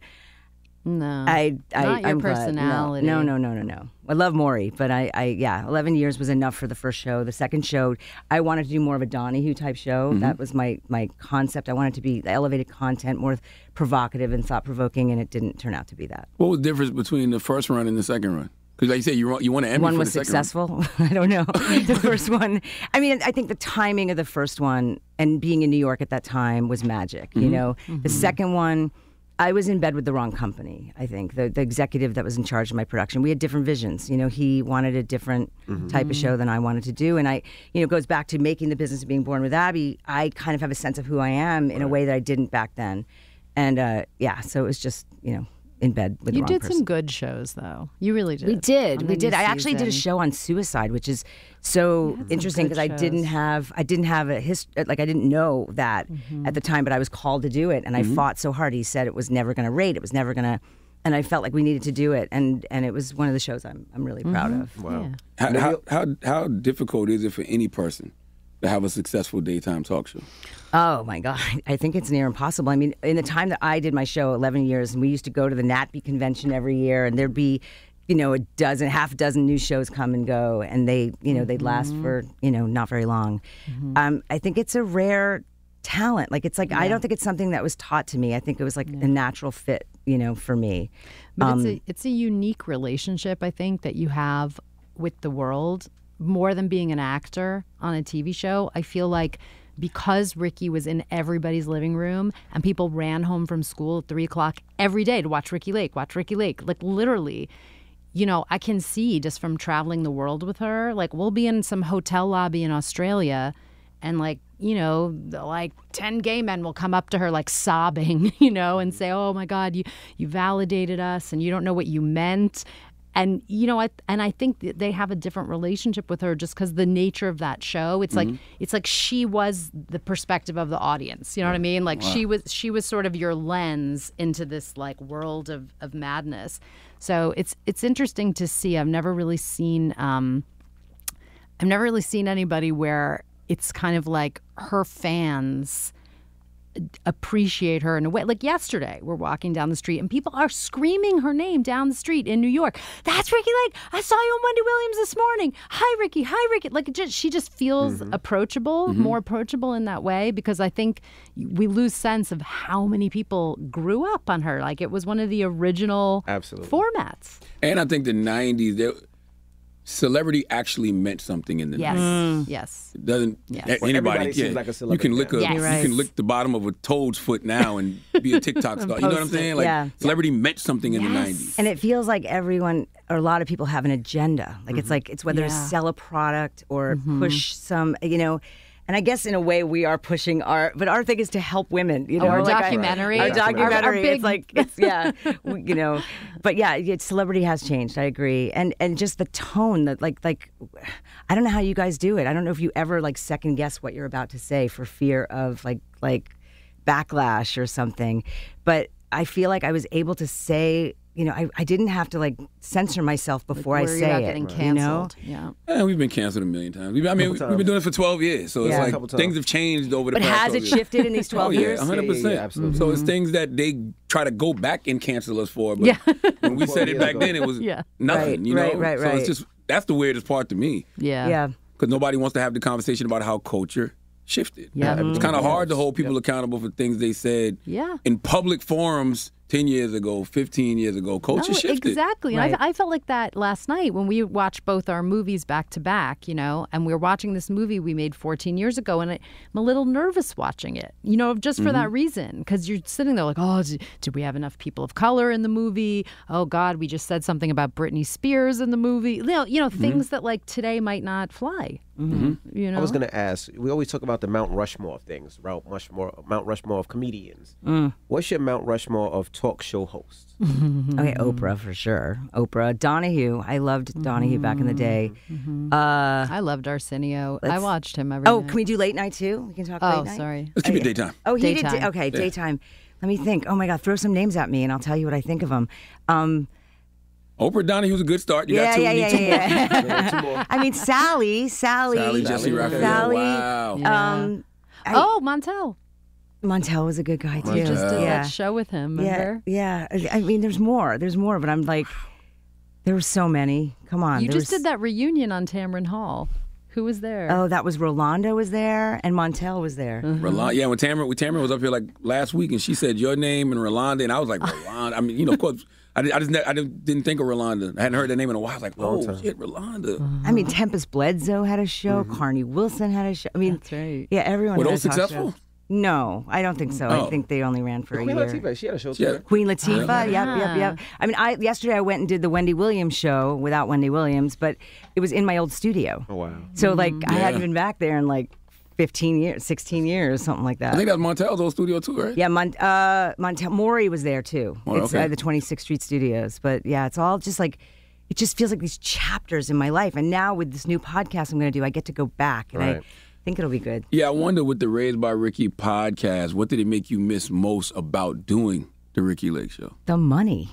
S12: No,
S11: I, I
S12: not your
S11: I'm glad.
S12: personality.
S11: No, no, no, no, no, no. I love Maury, but I, I, yeah, eleven years was enough for the first show. The second show, I wanted to do more of a Donahue type show.
S10: Mm-hmm.
S11: That was my my concept. I wanted to be elevated content, more provocative and thought provoking, and it didn't turn out to be that.
S10: What was the difference between the first run and the second run? Because like you said, you won, you won an Emmy
S11: One
S10: for
S11: was
S10: the second run.
S11: successful. I don't know. The first one, I mean, I think the timing of the first one and being in New York at that time was magic. You know, the second one, I was in bed with the wrong company. I think the the executive that was in charge of my production. We had different visions. You know, he wanted a different type of show than I wanted to do, and I, you know, it goes back to making the business of being born with Abby. I kind of have a sense of who I am in a way that I didn't back then, and uh, yeah, so it was just, you know. in bed with
S12: You
S11: the wrong
S12: did
S11: person.
S12: some good shows, though. You really did.
S11: We did.
S12: on
S11: We
S12: the
S11: did.
S12: new
S11: I actually did a
S12: season.
S11: show on suicide, which is so
S12: some
S11: interesting
S12: good
S11: because I didn't
S12: shows.
S11: have I didn't have a hist- like I didn't know that
S12: Mm-hmm.
S11: at the time, but I was called to do it, and I fought so hard. He said it was never going to rate. It was never going to, and I felt like we needed to do it, and and it was one of the shows I'm I'm really proud
S12: Mm-hmm.
S11: of.
S9: Wow.
S10: How, how how how difficult is it for any person to have a successful daytime talk show?
S11: Oh my God, I think it's near impossible. I mean, in the time that I did my show, eleven years, and we used to go to the N A T B convention every year, and there'd be, you know, a dozen, half a dozen new shows come and go, and they, you know, they'd last for, you know, not very long. Um, I think it's a rare talent. Like, it's like, I don't think it's something that was taught to me. I think it was like a natural fit, you know, for me.
S12: But
S11: Um,
S12: it's a it's a unique relationship, I think, that you have with the world more than being an actor on a T V show. I feel like because Ricky was in everybody's living room and people ran home from school at three o'clock every day to watch Ricky Lake, watch Ricky Lake, like literally. You know, I can see just from traveling the world with her, like we'll be in some hotel lobby in Australia and like, you know, the, like ten gay men will come up to her like sobbing, you know, and say, oh my God, you, you validated us and you don't know what you meant. And, you know, I, and I think that they have a different relationship with her just because the nature of that show. It's like it's like she was the perspective of the audience. You know what I mean? Like she was she was sort of your lens into this like world of, of madness. So it's it's interesting to see. I've never really seen um, I've never really seen anybody where it's kind of like her fans appreciate her in a way. Like yesterday, we're walking down the street and people are screaming her name down the street in New York. That's Ricky Lake. I saw you on Wendy Williams this morning. Hi, Ricky. Hi, Ricky. Like it just, she just feels approachable, more approachable in that way because I think we lose sense of how many people grew up on her. Like it was one of the original
S9: Absolutely.
S12: formats.
S10: And I think the nineties, there, celebrity actually meant something in the
S12: Yes.
S10: nineties.
S12: Yes.
S10: It doesn't
S12: Yes.
S10: a-
S9: Well,
S10: anybody
S9: everybody seems
S10: yeah,
S9: like a
S10: you
S9: celebrity
S10: can lick a
S12: now.
S10: you
S12: Yes.
S10: can lick the bottom of a toad's foot now and be a TikTok star. You know what I'm
S12: post it.
S10: saying? Like
S11: Yeah.
S10: celebrity meant something in the nineties.
S11: And it feels like everyone or a lot of people have an agenda. Like it's like it's whether to
S12: Yeah.
S11: sell a product or push some, you know. And I guess in a way we are pushing our, but our thing is to help women. You know,
S12: Our
S11: like I-
S12: documentary.
S11: our
S12: Our- our
S11: documentary.
S12: big-
S11: It's like it's yeah, we- you know. But yeah, it's, celebrity has changed. I agree, and and just the tone that like like, I don't know how you guys do it. I don't know if you ever like second guess what you're about to say for fear of like like backlash or something. But I feel like I was able to say. You know, I, I didn't have to like censor myself before I
S12: Worry
S11: say
S12: about
S11: it.
S12: getting
S11: You know,
S12: canceled. Yeah.
S10: Yeah, we've been canceled a million times. We've, I mean,
S9: Couple
S10: we've been
S9: times.
S10: doing it for twelve years, so
S11: Yeah.
S10: it's
S9: Couple
S10: like
S9: times.
S10: things have changed over the
S11: but
S10: past
S11: has
S10: twelve
S11: it
S10: years.
S11: shifted in these twelve
S10: Oh yeah,
S11: years?
S10: one hundred
S9: Yeah, yeah,
S10: percent.
S9: yeah, absolutely.
S10: So it's things that they try to go back and cancel us for. But
S12: Yeah.
S10: when we said it
S9: years
S10: back
S9: ago.
S10: then, it was
S12: Yeah.
S10: nothing.
S11: Right,
S10: you know,
S11: right, right,
S10: so
S11: right.
S10: it's just that's the weirdest part to me
S12: Yeah.
S11: Yeah.
S10: because nobody wants to have the conversation about how culture shifted.
S12: Yeah.
S10: It's kind of hard to hold people accountable for things they said
S12: Yeah.
S10: in public forums ten years ago, fifteen years ago. Culture
S12: No,
S10: shifted.
S12: exactly. And
S11: Right.
S12: I, I felt like that last night when we watched both our movies back to back, you know, and we were watching this movie we made fourteen years ago, and I, I'm a little nervous watching it, you know, just for that reason, because you're sitting there like, oh, did, did we have enough people of color in the movie? Oh, God, we just said something about Britney Spears in the movie. You know, you know things that like today might not fly. You know,
S9: I was going to ask. We always talk about the Mount Rushmore of things, Mount Rushmore, Mount Rushmore of comedians. What's your Mount Rushmore of talk show hosts?
S11: Okay, Oprah for sure. Oprah, Donahue. I loved Donahue back in the day. Uh,
S12: I loved Arsenio. I
S11: Let's-
S12: watched him every
S11: oh,
S12: night.
S11: can we do late night too? We can talk
S12: Oh,
S11: late night.
S12: sorry.
S10: Let's keep it daytime.
S11: Oh, he did.
S12: Daytime.
S11: Okay, daytime. Let me think. Oh my God, throw some names at me and I'll tell you what I think of them. Um,
S10: Oprah Donahue's a good start. You
S11: yeah,
S10: got two.
S11: yeah,
S10: you
S11: yeah,
S10: need two more.
S11: yeah,
S9: Two more.
S11: yeah. I mean, Sally, Sally,
S10: Sally Jesse Raphael.
S11: Sally.
S10: Wow.
S12: Yeah.
S11: Um, I-
S12: Oh, Montel.
S11: Montel was a good guy too.
S12: You just did
S11: yeah.
S12: that show with him,
S11: Yeah,
S12: remember?
S11: yeah. I I mean, there's more. There's more, but I'm like, there were so many. Come on.
S12: You
S11: there
S12: just
S11: was-
S12: did that reunion on Tamron Hall. Who was there?
S11: Oh, that was Rolanda was there and Montel was there.
S10: Rolanda, yeah, when Tamara, when Tamara was up here like last week, and she said your name and Rolanda, and I was like, Rolanda. I mean, you know, of course, I, did- I just ne- I didn't, didn't think of Rolanda. I hadn't heard that name in a while. I was like, oh
S9: time.
S10: shit, Rolanda.
S11: I mean, Tempest Bledsoe had a show. Carney Wilson had a show. I mean,
S12: That's right.
S11: yeah, everyone.
S10: Were
S11: had
S10: those
S11: a talk
S10: successful?
S11: show. No, I don't think so.
S10: Oh.
S11: I think they only ran for
S9: Queen
S11: a year.
S9: Latifah, she had a show too.
S10: Yeah.
S9: right?
S11: Queen Latifah, yep, yep,
S12: Yeah.
S11: yep. I mean, I yesterday I went and did the Wendy Williams show without Wendy Williams, but it was in my old studio.
S9: Oh wow.
S11: So like I
S10: Yeah.
S11: hadn't been back there in like fifteen years, sixteen years, something like that.
S10: I think that's Montel's old studio too, right?
S11: Yeah, Mon- uh, Montel Maury was there too.
S10: Oh,
S11: it's
S10: okay.
S11: uh, the twenty-sixth Street Studios. But yeah, it's all just like, it just feels like these chapters in my life. And now with this new podcast I'm going to do, I get to go back, and
S10: Right.
S11: I think it'll be good.
S10: Yeah, I wonder with the Raised by Ricky podcast, what did it make you miss most about doing the Ricky Lake Show?
S11: The money.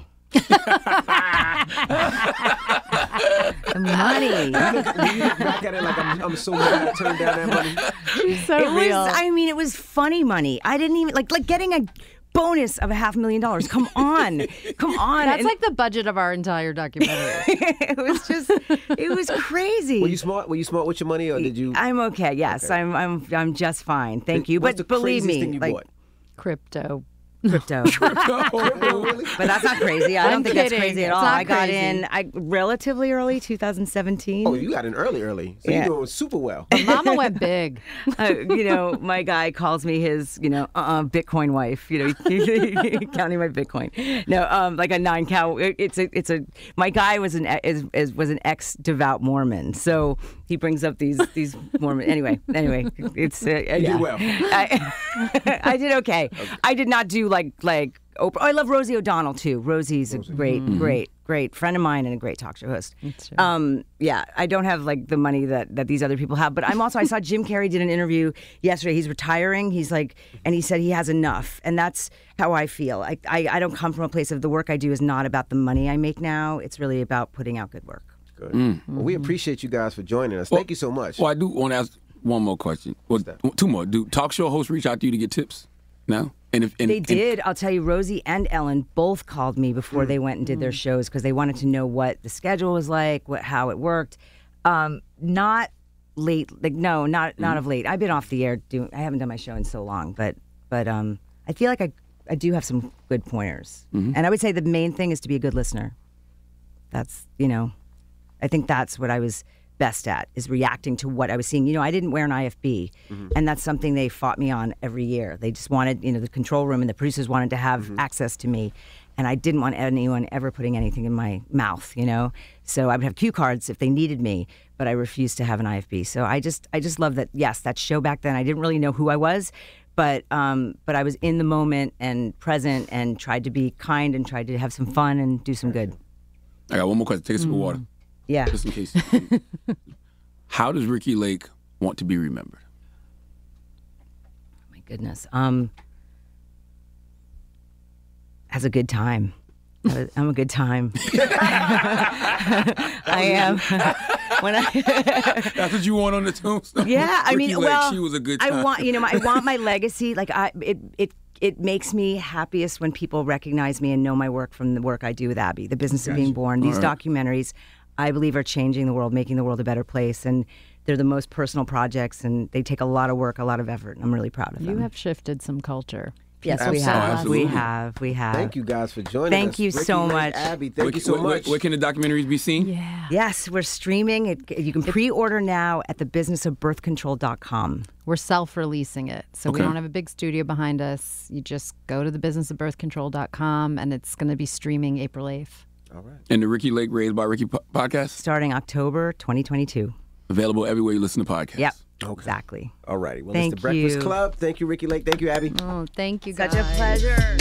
S11: The money.
S9: You look, you look back at it like I'm, I'm so mad I turned down that money.
S11: She's so it real. Was, I mean, it was funny money. I didn't even like like getting a bonus of a half million dollars. Come on, come on.
S12: That's
S11: And
S12: like the budget of our entire documentary.
S11: it was just, it was crazy.
S9: Were you smart? Were you smart with your money, or did you?
S11: I'm okay. Yes,
S9: Okay.
S11: I'm. I'm. I'm just fine. Thank you.
S9: What's
S11: But
S9: the
S11: believe
S9: craziest
S11: me,
S9: thing you
S11: like
S9: bought?
S12: Crypto.
S11: crypto. But that's not crazy. I don't
S12: I'm
S11: think that's
S12: kidding.
S11: crazy at
S12: It's
S11: all.
S12: not
S11: I got
S12: crazy.
S11: in I relatively early, two thousand seventeen.
S9: Oh, you got in early, early. So
S11: Yeah.
S9: you're doing super well.
S12: Mama went big.
S11: uh, you know, my guy calls me his, you know, uh, Bitcoin wife. You know, counting my Bitcoin. No, um, like a nine cow. It, it's a, it's a. My guy was an is, is was an ex devout Mormon, so he brings up these these Mormon. Anyway, anyway, it's uh,
S9: You
S11: yeah.
S9: did well.
S11: I, I did okay. I did not do like like Oprah. Oh, I love Rosie O'Donnell too. Rosie's a great,
S12: Mm-hmm.
S11: great, great friend of mine and a great talk show host. Um, yeah, I don't have like the money that, that these other people have, but I'm also I saw Jim Carrey did an interview yesterday. He's retiring. He's like, and he said he has enough, and that's how I feel. I I, I don't come from a place of the work I do is not about the money I make now. It's really about putting out good work.
S9: Good.
S10: Mm.
S9: Well, we appreciate you guys for joining us. Thank you so much.
S10: Well, I do want to ask one more question. Well, two more. Do talk show hosts reach out to you to get tips now? And if and,
S11: They
S10: and-
S11: did. I'll tell you, Rosie and Ellen both called me before they went and did their shows because they wanted to know what the schedule was like, what how it worked. Um, not late, like no, not not of late. I've been off the air doing. I haven't done my show in so long, but but um, I feel like I I do have some good pointers,
S10: Mhm.
S11: and I would say the main thing is to be a good listener. That's you know, I think that's what I was best at is reacting to what I was seeing. You know, I didn't wear an I F B, and that's something they fought me on every year. They just wanted, you know, the control room and the producers wanted to have access to me, and I didn't want anyone ever putting anything in my mouth, you know. So I would have cue cards if they needed me, but I refused to have an I F B. So I just, I just love that. Yes, that show back then, I didn't really know who I was, but um, but I was in the moment and present and tried to be kind and tried to have some fun and do some good.
S10: I got one more question. Take a sip of water.
S11: Yeah.
S10: Just in case. How does Ricky Lake want to be remembered?
S11: My goodness. Um, has a good time. I'm a good time. I am. When I
S10: That's what you want on the tombstone.
S11: Yeah, I
S10: Ricky
S11: mean,
S10: Lake,
S11: well,
S10: she was a good time.
S11: I want, you know, I want my legacy. Like, I, it, it, it makes me happiest when people recognize me and know my work from the work I do with Abby, The Business of Being Born. These
S10: All right.
S11: documentaries, I believe, are changing the world, making the world a better place, and they're the most personal projects, and they take a lot of work, a lot of effort. And I'm really proud of them.
S12: You have shifted some culture.
S11: Yes, we
S9: Absolutely.
S11: have.
S10: Absolutely.
S11: We have. We have.
S9: Thank you guys for joining
S11: Thank
S9: us.
S11: you
S9: Ricky
S11: so
S9: Lake,
S11: much.
S9: Abby, thank
S10: Where,
S9: you so
S10: where-
S9: much.
S10: Where, where can the documentaries be seen?
S12: Yeah.
S11: Yes, we're streaming. It, you can pre-order now at the business of birth control dot com.
S12: We're self-releasing it. So we
S10: Okay.
S12: don't have a big studio behind us. You just go to the business of birth control dot com, and it's going to be streaming April eighth.
S9: All right.
S10: And the Ricky Lake Raised by Ricky po- podcast?
S11: Starting October twenty twenty-two.
S10: Available everywhere you listen to podcasts.
S11: Yep. Exactly.
S9: All righty. Well,
S11: Thank
S9: it's the Breakfast
S11: you.
S9: Club. Thank you, Ricky Lake. Thank you, Abby.
S12: Oh, thank you,
S11: Such
S12: guys.
S11: a pleasure.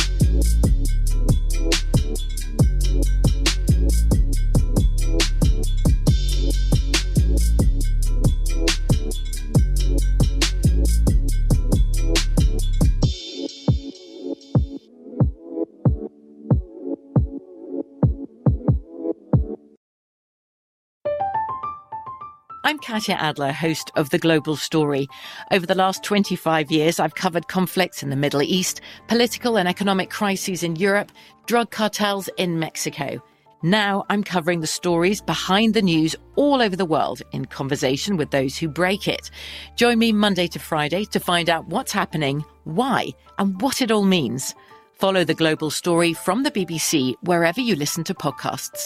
S13: I'm Katya Adler, host of The Global Story. Over the last twenty-five years, I've covered conflicts in the Middle East, political and economic crises in Europe, drug cartels in Mexico. Now I'm covering the stories behind the news all over the world in conversation with those who break it. Join me Monday to Friday to find out what's happening, why, and what it all means. Follow The Global Story from the B B C wherever you listen to podcasts.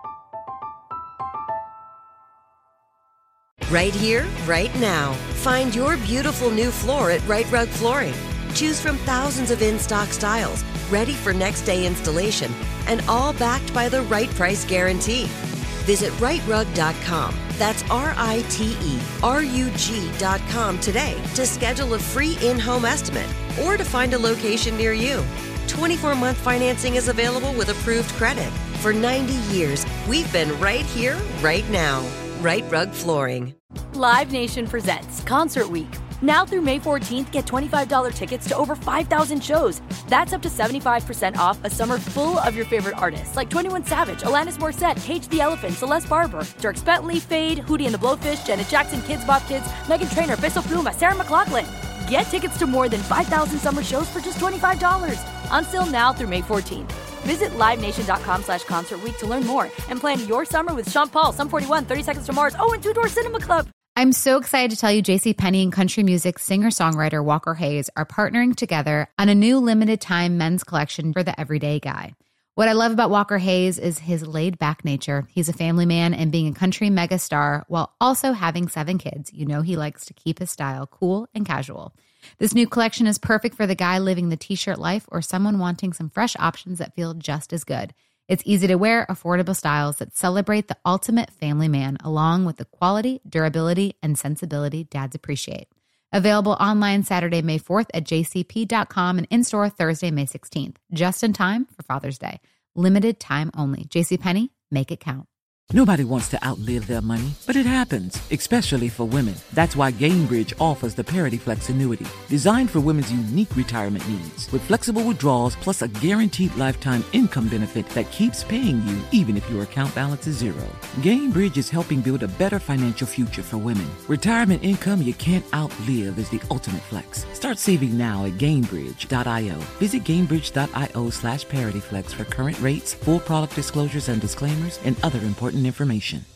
S14: Right here, right now. Find your beautiful new floor at Right Rug Flooring. Choose from thousands of in-stock styles, ready for next day installation, and all backed by the right price guarantee. Visit right rug dot com. That's R I T E R U G dot com today to schedule a free in-home estimate or to find a location near you. twenty-four month financing is available with approved credit. For ninety years, we've been right here, right now. Right Rug Flooring.
S15: Live Nation presents Concert Week. Now through May fourteenth, get twenty-five dollars tickets to over five thousand shows. That's up to seventy-five percent off a summer full of your favorite artists like twenty-one Savage, Alanis Morissette, Cage the Elephant, Celeste Barber, Dierks Bentley, Fade, Hootie and the Blowfish, Janet Jackson, Kidz Bop Kids, Meghan Trainor, Peso Pluma, Sarah McLachlan. Get tickets to more than five thousand summer shows for just twenty-five dollars. Until now through May fourteenth. Visit livenation.com slash concert week to learn more and plan your summer with Sean Paul, Sum forty-one, thirty Seconds to Mars, oh, and Two Door Cinema Club.
S16: I'm so excited to tell you JCPenney and country music singer-songwriter Walker Hayes are partnering together on a new limited-time men's collection for the everyday guy. What I love about Walker Hayes is his laid-back nature. He's a family man, and being a country megastar while also having seven kids, you know he likes to keep his style cool and casual. This new collection is perfect for the guy living the t-shirt life or someone wanting some fresh options that feel just as good. It's easy to wear, affordable styles that celebrate the ultimate family man, along with the quality, durability, and sensibility dads appreciate. Available online Saturday, May fourth at j c p dot com and in-store Thursday, May sixteenth. Just in time for Father's Day. Limited time only. JCPenney, make it count.
S17: Nobody wants to outlive their money, but it happens, especially for women. That's why Gainbridge offers the Parity Flex annuity, designed for women's unique retirement needs, with flexible withdrawals plus a guaranteed lifetime income benefit that keeps paying you even if your account balance is zero. Gainbridge is helping build a better financial future for women. Retirement income you can't outlive is the ultimate flex. Start saving now at Gainbridge dot io. Visit Gainbridge dot io slash ParityFlex for current rates, full product disclosures and disclaimers, and other important information.